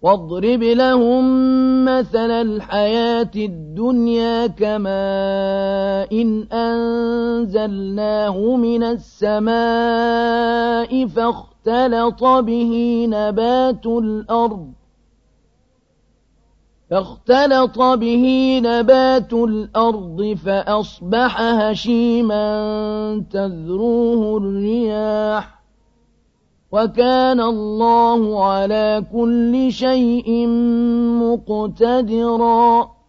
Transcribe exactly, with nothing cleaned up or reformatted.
واضرب لهم مثل الحياة الدنيا كماء إن أنزلناه من السماء فاختلط به نبات الأرض فاختلط به نبات الأرض فأصبح هشيما تذروه الرياح وكان الله على كل شيء مقتدرا